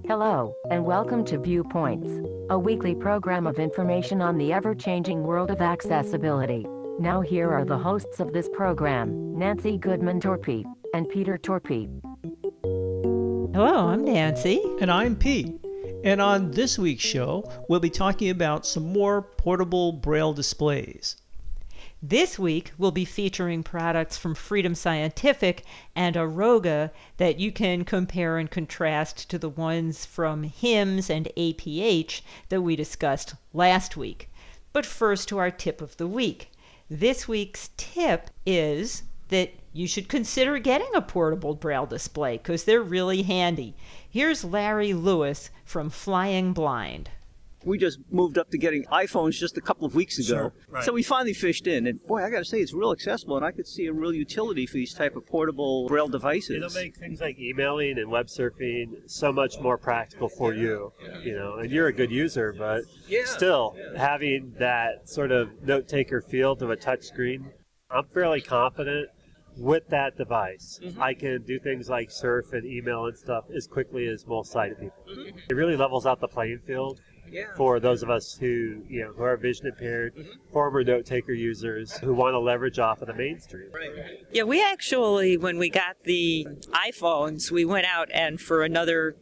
Hello, and welcome to Viewpoints, a weekly program of information on the ever-changing world of accessibility. Now here are the hosts of this program, Nancy Goodman Torpy and Peter Torpy. Hello, I'm Nancy. And I'm Pete. And on this week's show, we'll be talking about some more portable Braille displays. This week, we'll be featuring products from Freedom Scientific and Aroga that you can compare and contrast to the ones from HIMSS and APH that we discussed last week. But first to our tip of the week. This week's tip is that you should consider getting a portable Braille display because they're really handy. Here's Larry Lewis from Flying Blind. We just moved up to getting iPhones just a couple of weeks ago. Sure, right. So we finally fished in. And boy, I got to say, it's real accessible. And I could see a real utility for these type of portable Braille devices. It'll make things like emailing and web surfing so much more practical for you, and you're a good user, but still having that sort of note-taker feel to a touch screen, I'm fairly confident with that device. I can do things like surf and email and stuff as quickly as most sighted people. It really levels out the playing field. For those of us who are vision impaired, former note-taker users who want to leverage off of the mainstream. Yeah, we actually, when we got the iPhones, we went out and for another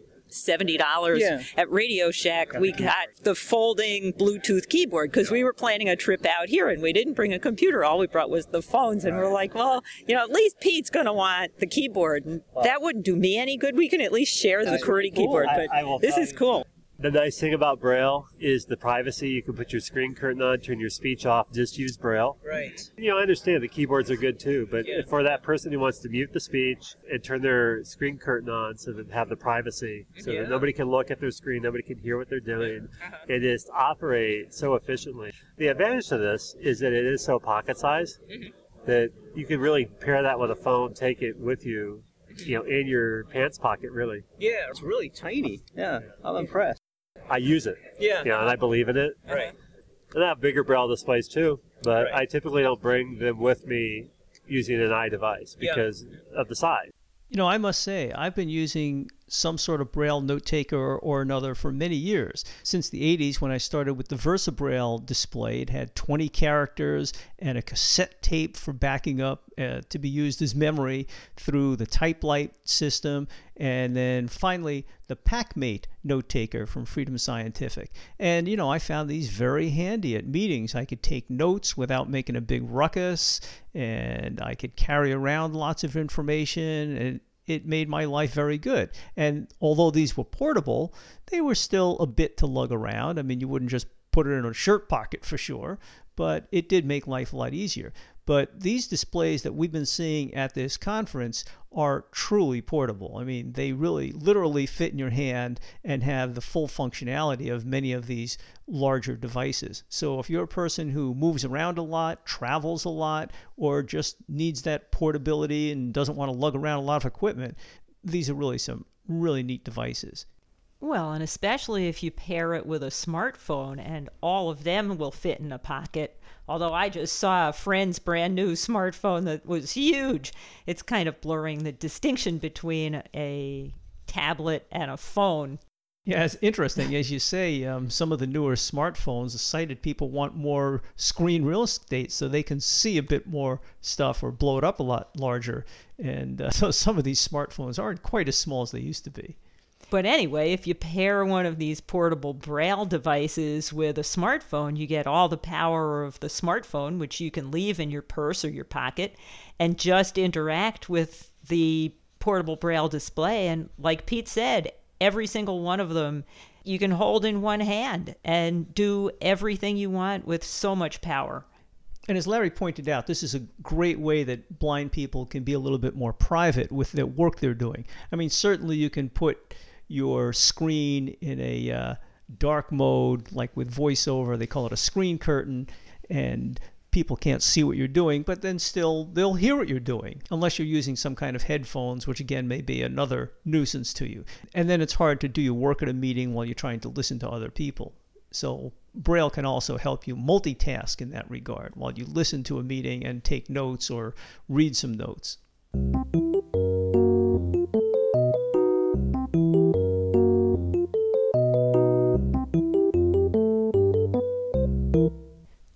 $70 at Radio Shack, we got the folding Bluetooth keyboard because we were planning a trip out here and we didn't bring a computer. All we brought was the phones, and we're like, well, at least Pete's going to want the keyboard, and that wouldn't do me any good. We can at least share the QWERTY keyboard, but this is cool. The nice thing about Braille is the privacy. You can put your screen curtain on, turn your speech off, just use Braille. Right. I understand the keyboards are good too, but for that person who wants to mute the speech and turn their screen curtain on so that they have the privacy, so that nobody can look at their screen, nobody can hear what they're doing, and just operate so efficiently. The advantage to this is that it is so pocket-sized that you can really pair that with a phone, take it with you, in your pants pocket, really. Yeah, it's really tiny. Yeah, I'm impressed. I use it. And I believe in it. Right. And I have bigger Braille displays too, but I typically don't bring them with me using an iDevice because of the size. I must say, I've been using some sort of Braille note taker or another for many years. Since the 80s, when I started with the VersaBraille display, it had 20 characters and a cassette tape for backing up to be used as memory through the TypeLite system, and then finally the PackMate note taker from Freedom Scientific. And, I found these very handy at meetings. I could take notes without making a big ruckus, and I could carry around lots of information, and it made my life very good. And although these were portable, they were still a bit to lug around. I mean, you wouldn't just put it in a shirt pocket for sure, but it did make life a lot easier. But these displays that we've been seeing at this conference are truly portable. I mean, they really literally fit in your hand and have the full functionality of many of these larger devices. So if you're a person who moves around a lot, travels a lot, or just needs that portability and doesn't want to lug around a lot of equipment, these are really some really neat devices. Well, and especially if you pair it with a smartphone, and all of them will fit in a pocket. Although I just saw a friend's brand new smartphone that was huge. It's kind of blurring the distinction between a tablet and a phone. Yeah, it's interesting. As you say, some of the newer smartphones, the sighted people want more screen real estate so they can see a bit more stuff or blow it up a lot larger. And so some of these smartphones aren't quite as small as they used to be. But anyway, if you pair one of these portable Braille devices with a smartphone, you get all the power of the smartphone, which you can leave in your purse or your pocket, and just interact with the portable Braille display. And like Pete said, every single one of them you can hold in one hand and do everything you want with so much power. And as Larry pointed out, this is a great way that blind people can be a little bit more private with the work they're doing. I mean, certainly you can put your screen in a dark mode, like with VoiceOver, they call it a screen curtain, and people can't see what you're doing, but then still they'll hear what you're doing, unless you're using some kind of headphones, which again may be another nuisance to you. And then it's hard to do your work at a meeting while you're trying to listen to other people. So Braille can also help you multitask in that regard while you listen to a meeting and take notes or read some notes.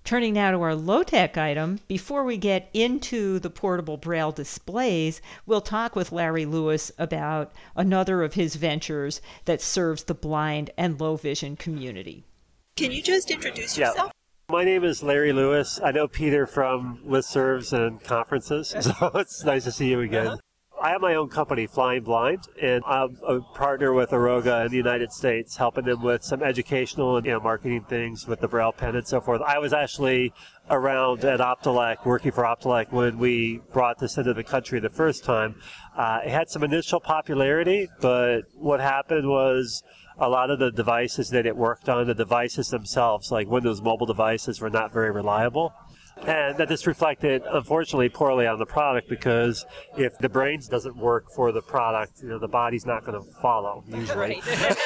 Turning now to our low-tech item, before we get into the portable Braille displays, we'll talk with Larry Lewis about another of his ventures that serves the blind and low vision community. Can you just introduce yourself? My name is Larry Lewis. I know Peter from listservs and conferences, so it's nice to see you again. I have my own company, Flying Blind, and I'm a partner with Aroga in the United States, helping them with some educational and marketing things with the Braille pen and so forth. I was actually around at Optelec, working for Optelec, when we brought this into the country the first time. It had some initial popularity, but what happened was a lot of the devices that it worked on, the devices themselves, like Windows mobile devices, were not very reliable. And that just reflected, unfortunately, poorly on the product, because if the brains doesn't work for the product, the body's not going to follow, usually.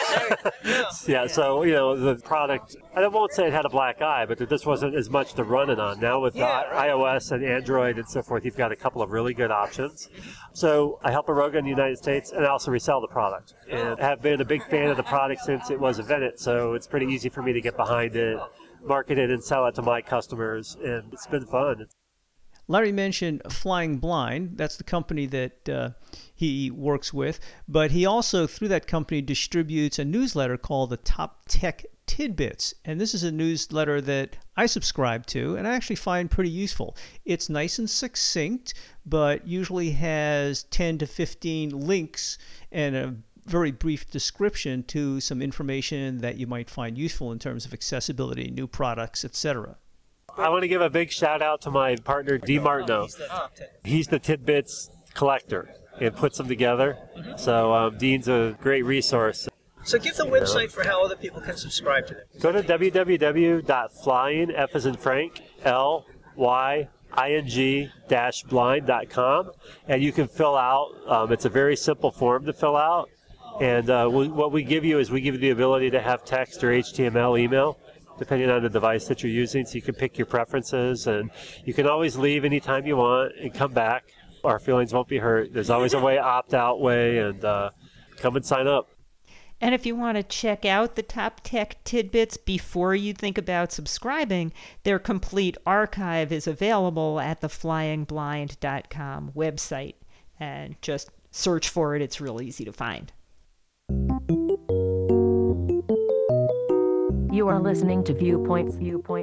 Right. So, the product, I won't say it had a black eye, but there just wasn't as much to run it on. Now with iOS and Android and so forth, you've got a couple of really good options. So I help Aroga in the United States and I also resell the product. And have been a big fan of the product since it was invented, so it's pretty easy for me to get behind it, market it, and sell it to my customers, and it's been fun. Larry mentioned Flying Blind. That's the company that he works with. But he also, through that company, distributes a newsletter called the Top Tech Tidbits. And this is a newsletter that I subscribe to and I actually find pretty useful. It's nice and succinct, but usually has 10 to 15 links and a very brief description to some information that you might find useful in terms of accessibility, new products, etc. I want to give a big shout out to my partner, Dean Martineau. He's the tidbits collector and puts them together. So Dean's a great resource. So give the website for how other people can subscribe to them. Go to www.flying, F as in Frank, lying-blind.com, and you can fill out. It's a very simple form to fill out. And what we give you is we give you the ability to have text or HTML email, depending on the device that you're using, so you can pick your preferences, and you can always leave anytime you want and come back. Our feelings won't be hurt. There's always a opt-out way, and come and sign up. And if you want to check out the Top Tech Tidbits before you think about subscribing, their complete archive is available at the flyingblind.com website. And just search for it. It's real easy to find. You are listening to Viewpoints.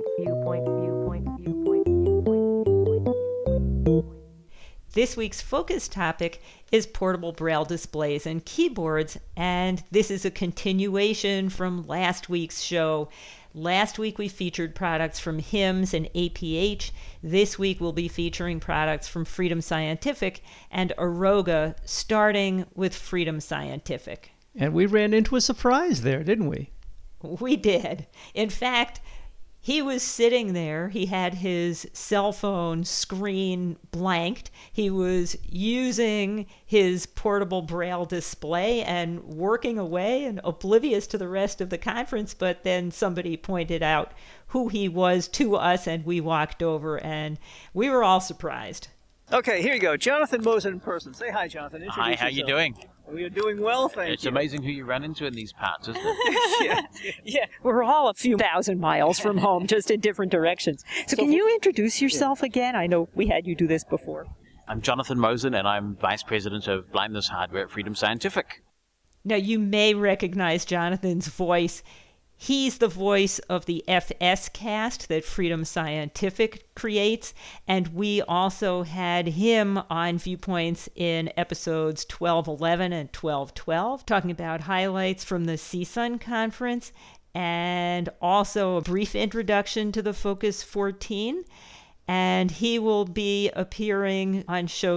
This week's focus topic is portable Braille displays and keyboards, and this is a continuation from last week's show. Last week we featured products from HIMSS and APH. This week we'll be featuring products from Freedom Scientific and Aroga, starting with Freedom Scientific. And we ran into a surprise there, didn't we? We did. In fact, he was sitting there. He had his cell phone screen blanked. He was using his portable Braille display and working away and oblivious to the rest of the conference. But then somebody pointed out who he was to us, and we walked over, and we were all surprised. Okay, here you go. Jonathan Mosen in person. Say hi, Jonathan. Introduce Hi, how yourself. you doing? We are doing well, thank you. It's amazing who you run into in these parts, isn't it? Yeah, we're all a few thousand miles from home, just in different directions. So can you introduce yourself again? I know we had you do this before. I'm Jonathan Mosen, and I'm Vice President of Blindness Hardware at Freedom Scientific. Now, you may recognize Jonathan's voice. He's the voice of the FS cast that Freedom Scientific creates, and we also had him on Viewpoints in episodes 1211 and 1212, talking about highlights from the CSUN conference, and also a brief introduction to the Focus 14. And he will be appearing on show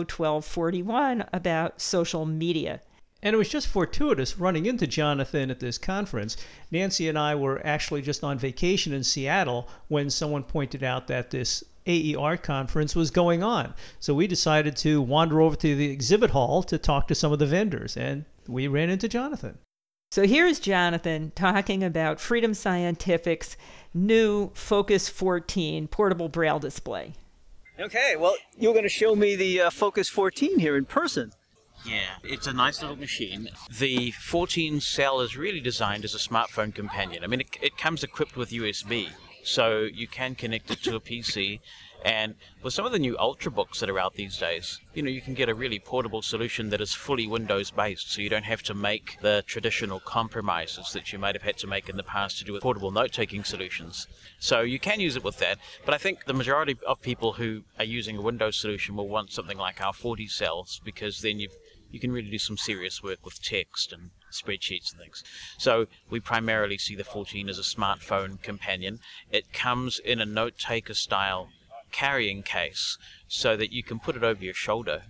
1241 about social media. And it was just fortuitous running into Jonathan at this conference. Nancy and I were actually just on vacation in Seattle when someone pointed out that this AER conference was going on. So we decided to wander over to the exhibit hall to talk to some of the vendors, and we ran into Jonathan. So here's Jonathan talking about Freedom Scientific's new Focus 14 portable Braille display. Okay, well, you're going to show me the Focus 14 here in person. Yeah, it's a nice little machine. The 14 cell is really designed as a smartphone companion. I mean, it comes equipped with USB, So you can connect it to a PC, and with some of the new Ultrabooks that are out these days, you can get a really portable solution that is fully Windows-based, so you don't have to make the traditional compromises that you might have had to make in the past to do with portable note-taking solutions. So you can use it with that, but I think the majority of people who are using a Windows solution will want something like our 40 cells, because then you can really do some serious work with text and spreadsheets and things. So we primarily see the 14 as a smartphone companion. It comes in a note-taker style carrying case so that you can put it over your shoulder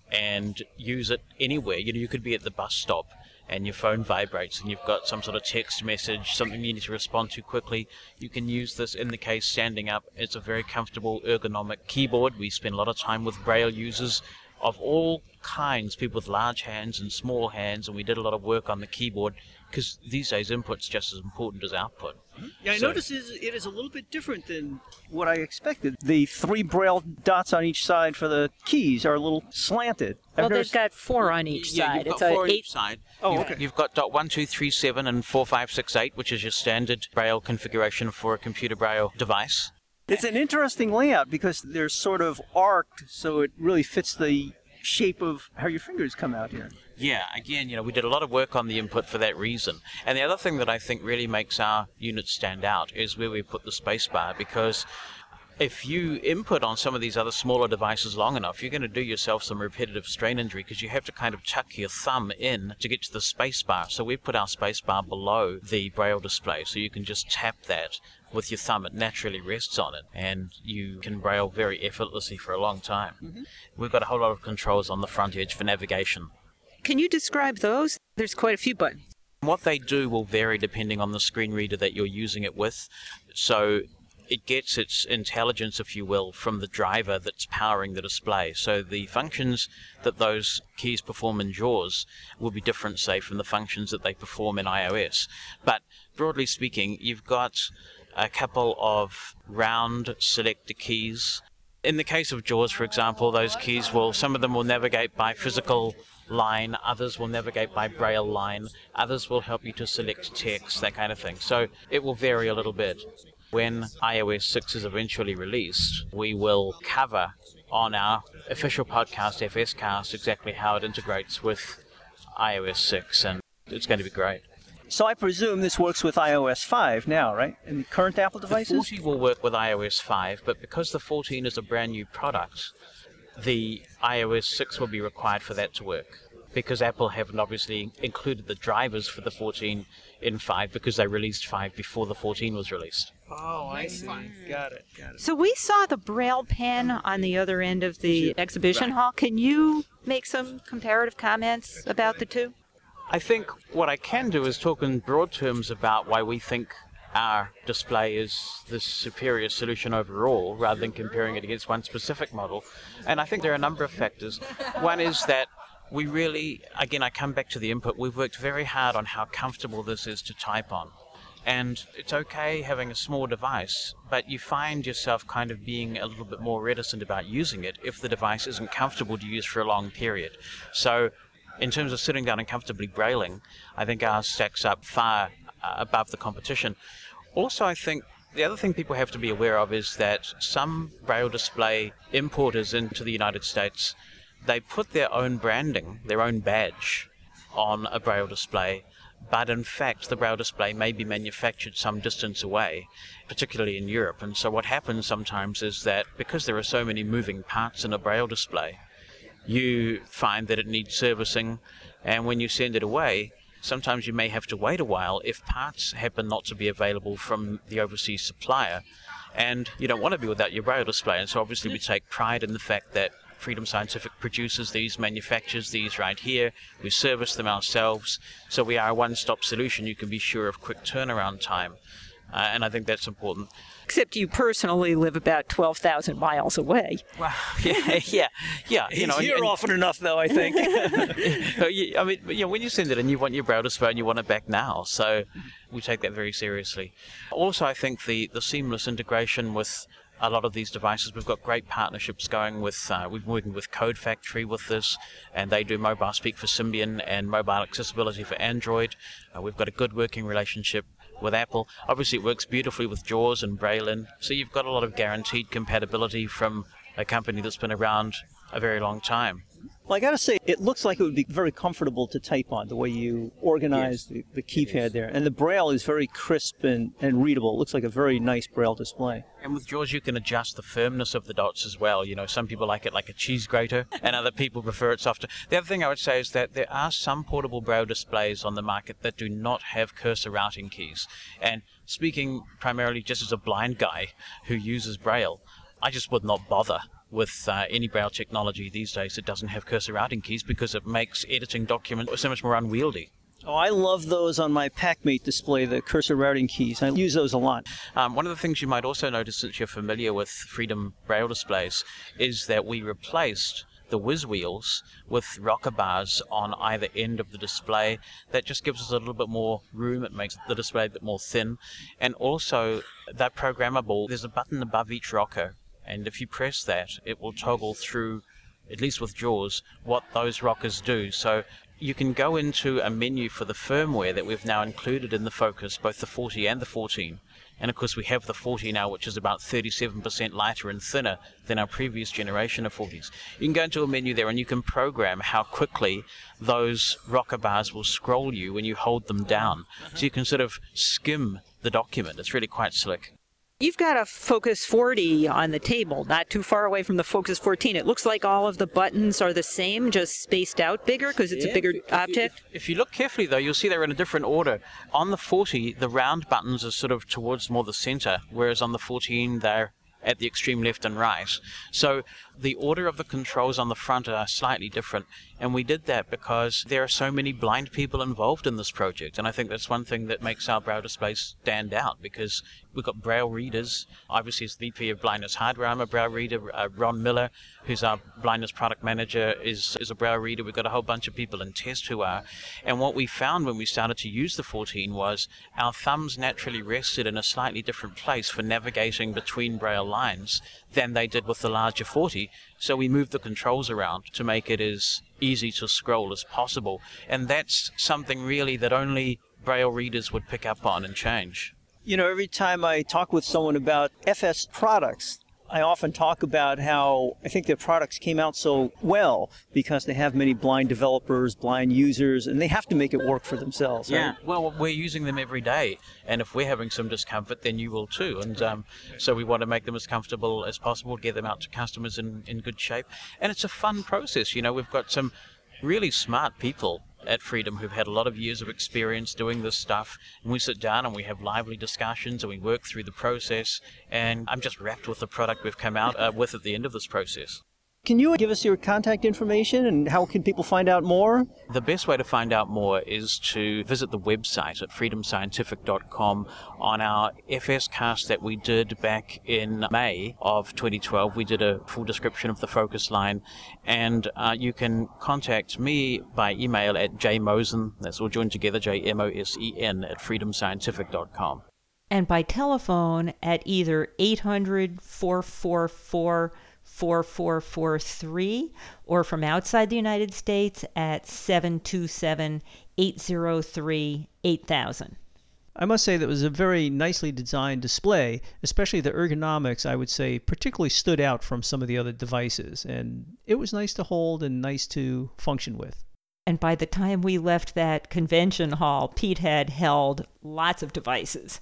and use it anywhere. You could be at the bus stop and your phone vibrates and you've got some sort of text message, something you need to respond to quickly. You can use this in the case standing up. It's a very comfortable ergonomic keyboard. We spend a lot of time with Braille users of all kinds, people with large hands and small hands, and we did a lot of work on the keyboard because these days input's just as important as output. Yeah, I notice it is a little bit different than what I expected. The 3 Braille dots on each side for the keys are a little slanted. Well, they've got 4 on each side. You've got 4 on each side. Oh, okay. You've got dot 1, 2, 3, 7, and 4, 5, 6, 8, which is your standard Braille configuration for a computer Braille device. It's an interesting layout because they're sort of arced, so it really fits the shape of how your fingers come out here. Yeah, again, we did a lot of work on the input for that reason. And the other thing that I think really makes our unit stand out is where we put the spacebar, because if you input on some of these other smaller devices long enough, you're going to do yourself some repetitive strain injury because you have to kind of chuck your thumb in to get to the spacebar. So we put our spacebar below the Braille display, so you can just tap that with your thumb. It naturally rests on it, and you can Braille very effortlessly for a long time. Mm-hmm. We've got a whole lot of controls on the front edge for navigation. Can you describe those? There's quite a few buttons. What they do will vary depending on the screen reader that you're using it with. So it gets its intelligence, if you will, from the driver that's powering the display. So the functions that those keys perform in JAWS will be different, say, from the functions that they perform in iOS. But broadly speaking, you've got a couple of round selector keys. In the case of JAWS, for example, those keys some of them will navigate by physical line, others will navigate by Braille line, others will help you to select text, that kind of thing. So it will vary a little bit. When iOS 6 is eventually released, we will cover on our official podcast, FScast, exactly how it integrates with iOS 6, and it's going to be great. So I presume this works with iOS 5 now, right? In current Apple devices? The 40 will work with iOS 5, but because the 14 is a brand new product, the iOS 6 will be required for that to work. Because Apple haven't obviously included the drivers for the 14 in 5 because they released 5 before the 14 was released. Oh, I see. Got it. So we saw the Braille pen on the other end of the exhibition hall. Can you make some comparative comments about the two? I think what I can do is talk in broad terms about why we think our display is the superior solution overall, rather than comparing it against one specific model. And I think there are a number of factors. One is that we really, again, I come back to the input, we've worked very hard on how comfortable this is to type on. And it's okay having a small device, but you find yourself kind of being a little bit more reticent about using it if the device isn't comfortable to use for a long period. So in terms of sitting down and comfortably brailing, I think ours stacks up far above the competition. Also, I think the other thing people have to be aware of is that some Braille display importers into the United States, they put their own branding, their own badge on a Braille display, but in fact the Braille display may be manufactured some distance away, particularly in Europe. And so what happens sometimes is that because there are so many moving parts in a Braille display, you find that it needs servicing, and when you send it away, sometimes you may have to wait a while if parts happen not to be available from the overseas supplier, and you don't want to be without your Braille display. And so obviously we take pride in the fact that Freedom Scientific produces these, manufactures these right here. We service them ourselves, so we are a one-stop solution. You can be sure of quick turnaround time, and I think that's important. Except you personally live about 12,000 miles away. Well, yeah. He's here often enough, though, I think. I mean, when you send it in, you want your Braille display and you want it back now. So we take that very seriously. Also, I think the seamless integration with a lot of these devices, we've got great partnerships going with, we've been working with Code Factory with this, and they do mobile speak for Symbian and mobile accessibility for Android. We've got a good working relationship with Apple. Obviously, it works beautifully with JAWS and Braille-in, so you've got a lot of guaranteed compatibility from a company that's been around a very long time. Well, I got to say, it looks like it would be very comfortable to type on, the way you organize the keypad there. And the Braille is very crisp and readable. It looks like a very nice Braille display. And with JAWS, you can adjust the firmness of the dots as well. You know, some people like it like a cheese grater, and other people prefer it softer. The other thing I would say is that there are some portable Braille displays on the market that do not have cursor routing keys. And speaking primarily just as a blind guy who uses Braille, I just would not bother with any Braille technology these days that doesn't have cursor routing keys, because it makes editing documents so much more unwieldy. Oh, I love those on my PackMate display, the cursor routing keys. I use those a lot. One of the things you might also notice, since you're familiar with Freedom Braille displays, is that we replaced the whiz wheels with rocker bars on either end of the display. That just gives us a little bit more room. It makes the display a bit more thin. And also, that programmable, there's a button above each rocker, and if you press that, it will toggle through, at least with JAWS, what those rockers do. So you can go into a menu for the firmware that we've now included in the Focus, both the 40 and the 14. And of course we have the 40 now, which is about 37% lighter and thinner than our previous generation of 40s. You can go into a menu there and you can program how quickly those rocker bars will scroll you when you hold them down. So you can sort of skim the document. It's really quite slick. You've got a Focus 40 on the table, not too far away from the Focus 14. It looks like all of the buttons are the same, just spaced out bigger because it's a bigger object. If you look carefully, though, you'll see they're in a different order. On the 40, the round buttons are sort of towards more the center, whereas on the 14, they're at the extreme left and right. So the order of the controls on the front are slightly different, and we did that because there are so many blind people involved in this project, and I think that's one thing that makes our Braille displays stand out, because we've got Braille readers. Obviously, as VP of Blindness Hardware, I'm a Braille reader. Ron Miller, who's our blindness product manager, is a Braille reader. We've got a whole bunch of people in test who are. And what we found when we started to use the 14 was our thumbs naturally rested in a slightly different place for navigating between Braille lines than they did with the larger 40. So we moved the controls around to make it as easy to scroll as possible. And that's something really that only Braille readers would pick up on and change. You know, every time I talk with someone about FS products, I often talk about how I think their products came out so well because they have many blind developers, blind users, and they have to make it work for themselves. Yeah, right? well, we're using them every day, and if we're having some discomfort, then you will too. And so we want to make them as comfortable as possible, get them out to customers in good shape. And it's a fun process. You know, we've got some really smart people at Freedom who've had a lot of years of experience doing this stuff, and we sit down and we have lively discussions and we work through the process, and I'm just wrapped with the product we've come out with at the end of this process. Can you give us your contact information and how can people find out more? The best way to find out more is to visit the website at freedomscientific.com. On our FS cast that we did back in May of 2012, we did a full description of the Focus line, and you can contact me by email at jmosen, that's all joined together, J-M-O-S-E-N, at freedomscientific.com. And by telephone at either 800-444-4443 or from outside the United States at 727-803-8000. I must say that it was a very nicely designed display, especially the ergonomics, I would say, particularly stood out from some of the other devices. And it was nice to hold and nice to function with. And by the time we left that convention hall, Pete had held lots of devices.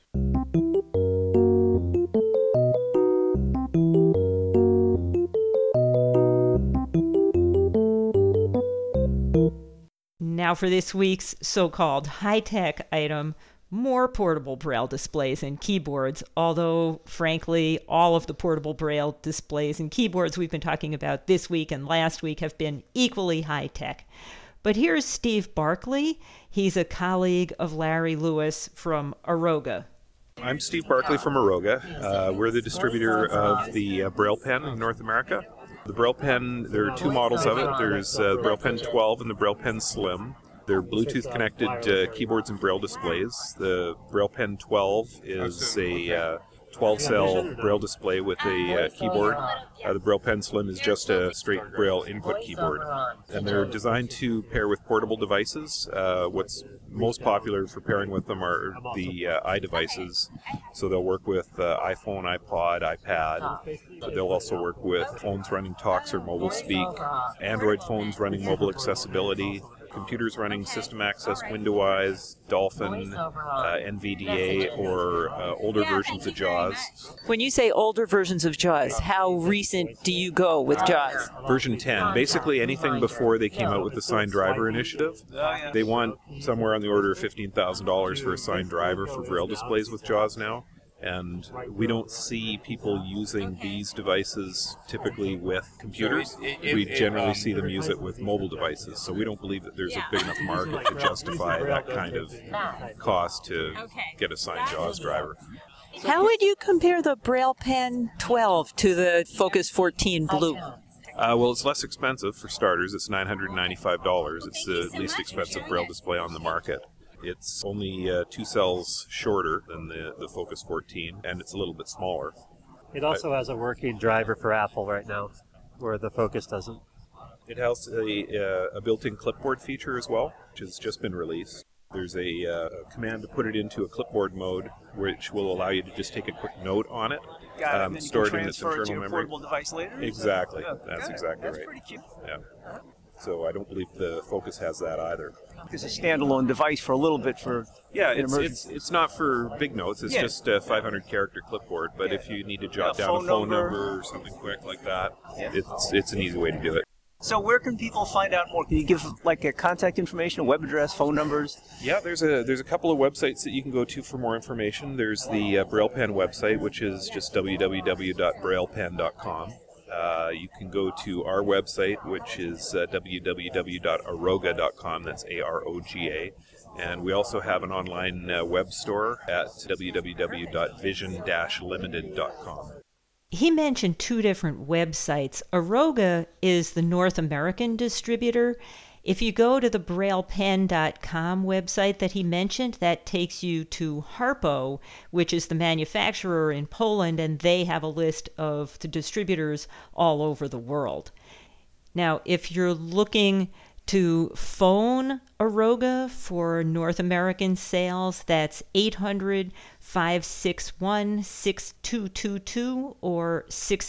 Now for this week's so-called high-tech item, more portable Braille displays and keyboards, although, frankly, all of the portable Braille displays and keyboards we've been talking about this week and last week have been equally high-tech. But here's Steve Barkley. He's a colleague of Larry Lewis from Aroga. I'm Steve Barkley from Aroga. We're the distributor of the Braille Pen in North America. The Braille Pen, there are two models of it. There's the Braille Pen 12 and the Braille Pen Slim. They're Bluetooth-connected keyboards and Braille displays. The Braille Pen 12 is a 12-cell Braille display with a keyboard. The Braille Pen Slim is just a straight Braille input keyboard. And they're designed to pair with portable devices. What's most popular for pairing with them are the iDevices. So they'll work with iPhone, iPod, iPad. They'll also work with phones running Talks or Mobile Speak, Android phones running mobile accessibility, computers running System Access, WindowEyes, Dolphin, NVDA, or older versions of JAWS. When you say older versions of JAWS, how recent do you go with JAWS? Version 10, basically anything before they came out with the signed driver initiative. They want somewhere on the order of $15,000 for a signed driver for Braille displays with JAWS now. And we don't see people using these devices typically with computers. We generally see them use it with mobile devices. So we don't believe that there's a big enough market to justify that kind of cost to get a signed JAWS driver. How would you compare the Braille Pen 12 to the Focus 14 Blue? Well, it's less expensive for starters. It's $995. It's the least expensive Braille display on the market. It's only 2 cells shorter than the Focus 14, and it's a little bit smaller. It also has a working driver for Apple right now, where the Focus doesn't. It has a built-in clipboard feature as well, which has just been released. There's a command to put it into a clipboard mode, which will allow you to just take a quick note on it, store it in its internal memory. Portable device later? Exactly. That's exactly right. That's pretty cute. Yeah. So I don't believe the Focus has that either. It's a standalone device for a little bit for it's not for big notes. It's just a 500-character clipboard. But if you need to jot down a phone number or something quick like that, it's an easy way to do it. So where can people find out more? Can you give like a contact information, a web address, phone numbers? Yeah, there's a couple of websites that you can go to for more information. There's the Braille Pen website, which is just www.braillepen.com. You can go to our website, which is www.aroga.com. That's AROGA. And we also have an online web store at www.vision-limited.com. He mentioned 2 different websites. Aroga is the North American distributor. If you go to the BraillePen.com website that he mentioned, that takes you to Harpo, which is the manufacturer in Poland, and they have a list of the distributors all over the world. Now, if you're looking to phone Aroga for North American sales, that's 800-561-6222 or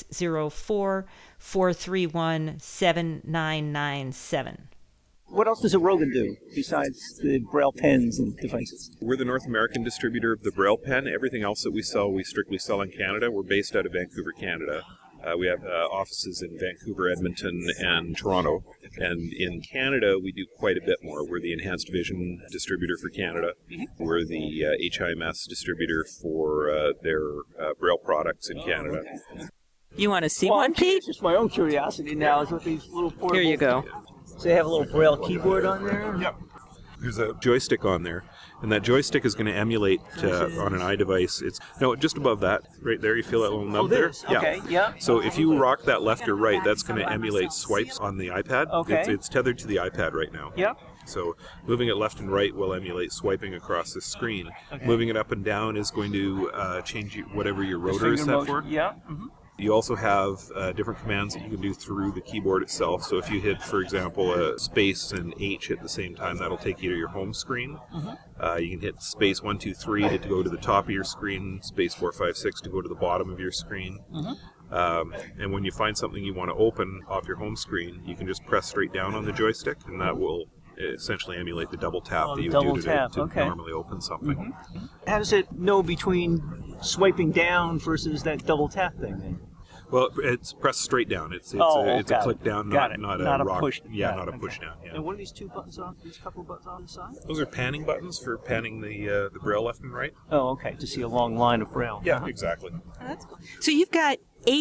604-431-7997. What else does Aroga do besides the Braille pens and devices? We're the North American distributor of the Braille Pen. Everything else that we sell, we strictly sell in Canada. We're based out of Vancouver, Canada. We have offices in Vancouver, Edmonton, and Toronto. And in Canada, we do quite a bit more. We're the Enhanced Vision distributor for Canada. We're the HIMS distributor for their Braille products in Canada. You want to see one, Pete? It's just my own curiosity now is with these little portable... Here you go. So they have a little Braille keyboard on there? Yep. There's a joystick on there, and that joystick is going to emulate on an iDevice. It's just above that, right there. You feel that little nub there? Yeah. Okay, yeah. So if you rock that left or right, that's going to emulate swipes on the iPad. Okay. It's tethered to the iPad right now. Yep. So moving it left and right will emulate swiping across the screen. Okay. Moving it up and down is going to change whatever your rotor is set for. Yeah. Mm-hmm. You also have different commands that you can do through the keyboard itself. So if you hit, for example, a space and H at the same time, that'll take you to your home screen. Mm-hmm. You can hit space 1, 2, 3 to go to the top of your screen, space 4, 5, 6 to go to the bottom of your screen. Mm-hmm. And when you find something you want to open off your home screen, you can just press straight down on the joystick, and that will essentially emulate the double tap that you would do to normally open something. Mm-hmm. How does it know between swiping down versus that double tap thing then? Well, it's pressed straight down. It's a click down, not a rock. Push. Yeah, not a push down. Yeah. And what are these 2 buttons on? These couple of buttons on the side? Those are panning buttons for panning the Braille left and right. Oh, okay. To see a long line of Braille. Yeah, exactly. Oh, that's cool. So you've got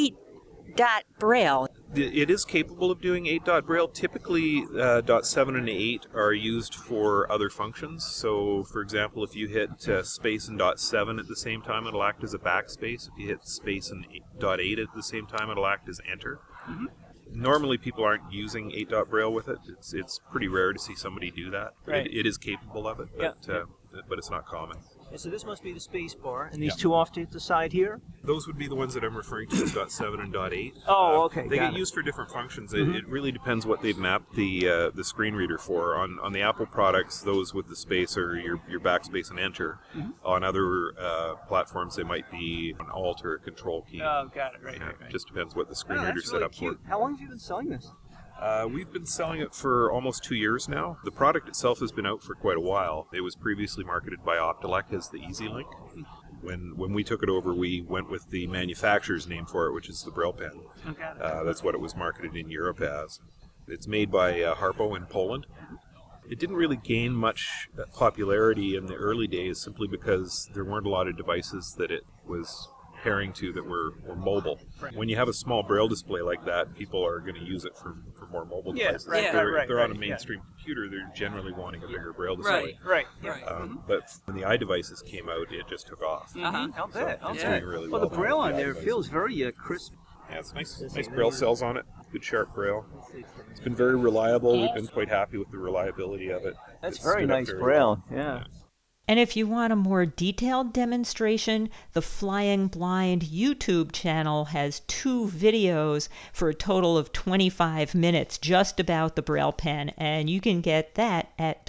8-dot Braille. It is capable of doing 8-dot Braille. Typically, dot 7 and 8 are used for other functions. So, for example, if you hit space and dot 7 at the same time, it'll act as a backspace. If you hit space and dot 8 at the same time, it'll act as enter. Mm-hmm. Normally, people aren't using 8-dot Braille with it. It's pretty rare to see somebody do that. Right. It is capable of it, but it's not common. So this must be the space bar, and these two off to the side here? Those would be the ones that I'm referring to as .7 and .8. Oh, okay. They get used for different functions. It really depends what they've mapped the screen reader for. On the Apple products, those with the space are your backspace and enter. On other platforms, they might be an Alt or a Control key. Oh, got it. Right. Just depends what the screen reader's really set up cute. for. How long have you been selling this? We've been selling it for almost 2 years now. The product itself has been out for quite a while. It was previously marketed by Optelec as the EasyLink. When we took it over, we went with the manufacturer's name for it, which is the Braille Pen. That's what it was marketed in Europe as. It's made by Harpo in Poland. It didn't really gain much popularity in the early days simply because there weren't a lot of devices that it was pairing to that were mobile. When you have a small Braille display like that, people are going to use it for more mobile devices. If they're on a mainstream computer, they're generally wanting a bigger Braille display. But when the iDevices came out, it just took off. It's doing really well. The Braille on there feels very crisp. Yeah, it's nice Braille cells on it. Good sharp Braille. It's been very reliable. We've been quite happy with the reliability of it. That's very nice Braille. Yeah. And if you want a more detailed demonstration, the Flying Blind YouTube channel has 2 videos for a total of 25 minutes just about the Braille Pen, and you can get that at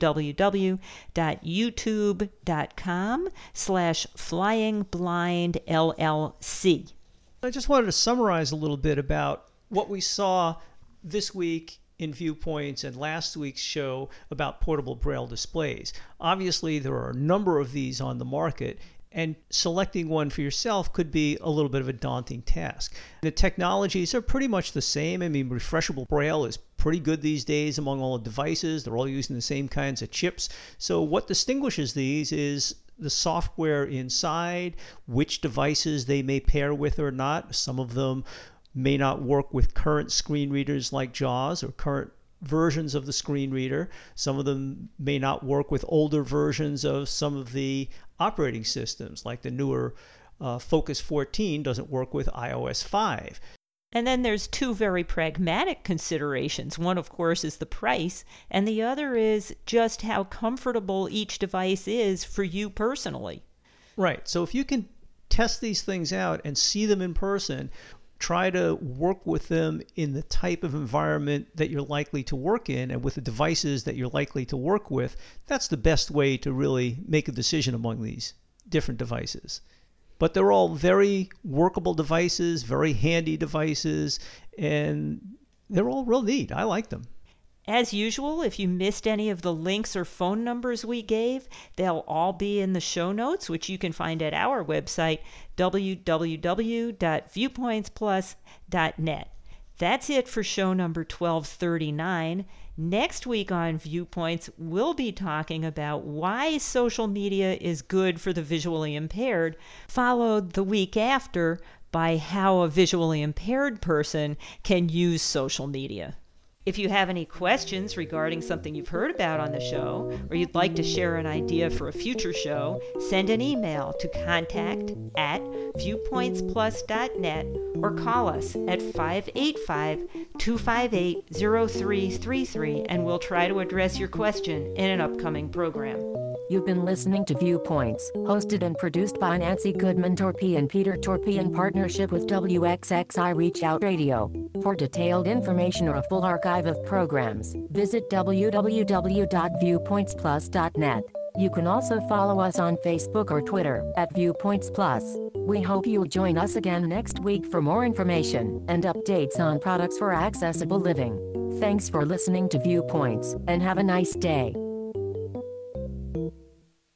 www.youtube.com/flyingblindllc. I just wanted to summarize a little bit about what we saw this week in Viewpoints and last week's show about portable Braille displays. Obviously, there are a number of these on the market, and selecting one for yourself could be a little bit of a daunting task. The technologies are pretty much the same. I mean, refreshable Braille is pretty good these days among all the devices. They're all using the same kinds of chips. So what distinguishes these is the software inside, which devices they may pair with or not. Some of them may not work with current screen readers like JAWS or current versions of the screen reader. Some of them may not work with older versions of some of the operating systems, like the newer Focus 14 doesn't work with iOS 5. And then there's 2 very pragmatic considerations. One, of course, is the price, and the other is just how comfortable each device is for you personally. Right. So if you can test these things out and see them in person, try to work with them in the type of environment that you're likely to work in and with the devices that you're likely to work with, that's the best way to really make a decision among these different devices. But they're all very workable devices, very handy devices, and they're all real neat. I like them. As usual, if you missed any of the links or phone numbers we gave, they'll all be in the show notes, which you can find at our website, www.viewpointsplus.net. That's it for show number 1239. Next week on Viewpoints, we'll be talking about why social media is good for the visually impaired, followed the week after by how a visually impaired person can use social media. If you have any questions regarding something you've heard about on the show, or you'd like to share an idea for a future show, send an email to contact@viewpointsplus.net or call us at 585-258-0333 and we'll try to address your question in an upcoming program. You've been listening to Viewpoints, hosted and produced by Nancy Goodman Torpey and Peter Torpey in partnership with WXXI Reach Out Radio. For detailed information or a full archive of programs, visit www.viewpointsplus.net. You can also follow us on Facebook or Twitter at Viewpoints Plus. We hope you'll join us again next week for more information and updates on products for accessible living. Thanks for listening to Viewpoints, and have a nice day.